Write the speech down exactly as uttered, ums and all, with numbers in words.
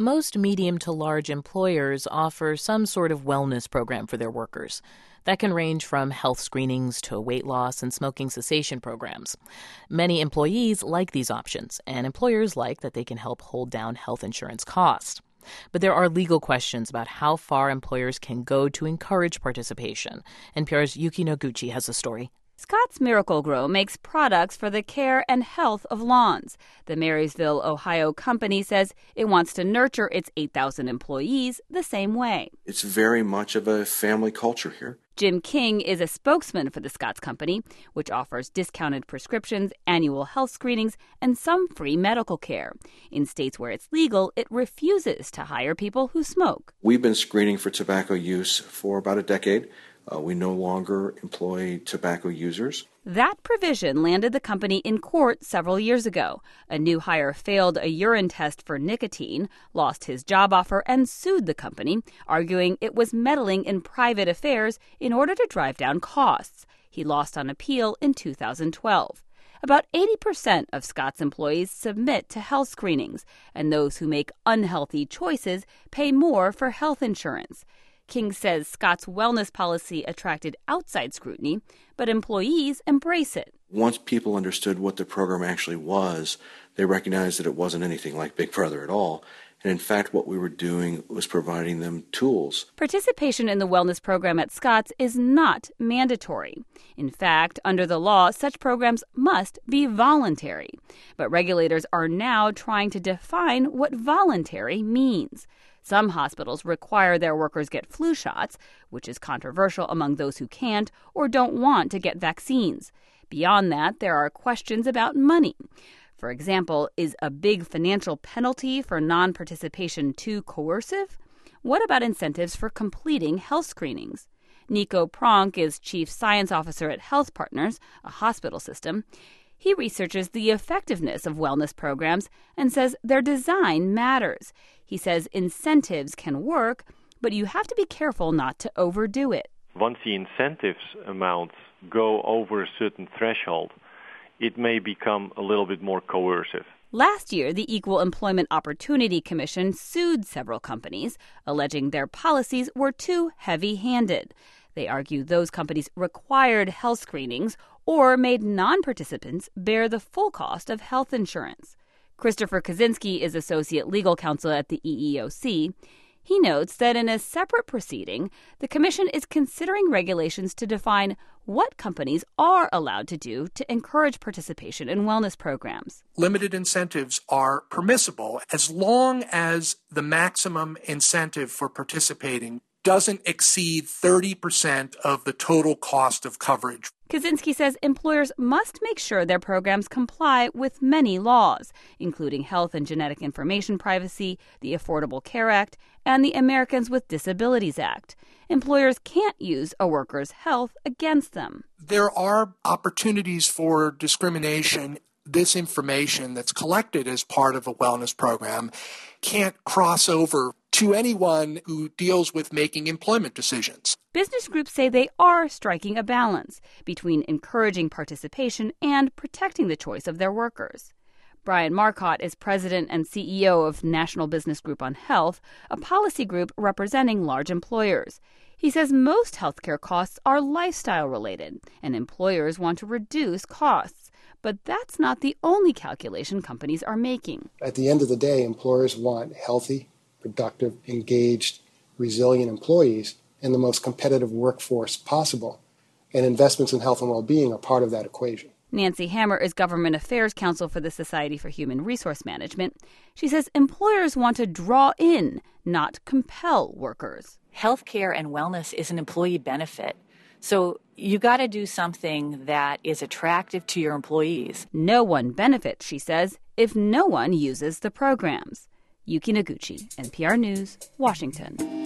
Most medium to large employers offer some sort of wellness program for their workers. That can range from health screenings to weight loss and smoking cessation programs. Many employees like these options, and employers like that they can help hold down health insurance costs. But there are legal questions about how far employers can go to encourage participation. N P R's Yuki Noguchi has a story. Scotts Miracle-Gro makes products for the care and health of lawns. The Marysville, Ohio company says it wants to nurture its eight thousand employees the same way. It's very much of a family culture here. Jim King is a spokesman for the Scotts Company, which offers discounted prescriptions, annual health screenings, and some free medical care. In states where it's legal, it refuses to hire people who smoke. We've been screening for tobacco use for about a decade. Uh, we no longer employ tobacco users. That provision landed the company in court several years ago. A new hire failed a urine test for nicotine, lost his job offer, and sued the company, arguing it was meddling in private affairs in order to drive down costs. He lost on appeal in two thousand twelve. About eighty percent of Scotts employees submit to health screenings, and those who make unhealthy choices pay more for health insurance. King says Scotts' wellness policy attracted outside scrutiny, but employees embrace it. Once people understood what the program actually was, they recognized that it wasn't anything like Big Brother at all. And in fact, what we were doing was providing them tools. Participation in the wellness program at Scotts is not mandatory. In fact, under the law, such programs must be voluntary. But regulators are now trying to define what voluntary means. Some hospitals require their workers get flu shots, which is controversial among those who can't or don't want to get vaccines. Beyond that, there are questions about money. For example, is a big financial penalty for non-participation too coercive? What about incentives for completing health screenings? Nico Pronk is Chief Science Officer at Health Partners, a hospital system. He researches the effectiveness of wellness programs and says their design matters. He says incentives can work, but you have to be careful not to overdo it. Once the incentives amounts go over a certain threshold, it may become a little bit more coercive. Last year, the Equal Employment Opportunity Commission sued several companies, alleging their policies were too heavy-handed. They argue those companies required health screenings or made non-participants bear the full cost of health insurance. Christopher Kaczynski is associate legal counsel at the E E O C. He notes that in a separate proceeding, the commission is considering regulations to define what companies are allowed to do to encourage participation in wellness programs. Limited incentives are permissible as long as the maximum incentive for participating doesn't exceed thirty percent of the total cost of coverage. Kaczynski says employers must make sure their programs comply with many laws, including Health and Genetic Information Privacy, the Affordable Care Act, and the Americans with Disabilities Act. Employers can't use a worker's health against them. There are opportunities for discrimination. This information that's collected as part of a wellness program can't cross over to anyone who deals with making employment decisions. Business groups say they are striking a balance between encouraging participation and protecting the choice of their workers. Brian Marcotte is president and C E O of National Business Group on Health, a policy group representing large employers. He says most healthcare costs are lifestyle-related, and employers want to reduce costs. But that's not the only calculation companies are making. At the end of the day, employers want healthy, productive, engaged, resilient employees and the most competitive workforce possible. And investments in health and well-being are part of that equation. Nancy Hammer is Government Affairs Counsel for the Society for Human Resource Management. She says employers want to draw in, not compel workers. Healthcare and wellness is an employee benefit. So you got to do something that is attractive to your employees. No one benefits, she says, if no one uses the programs. Yuki Noguchi, N P R News, Washington.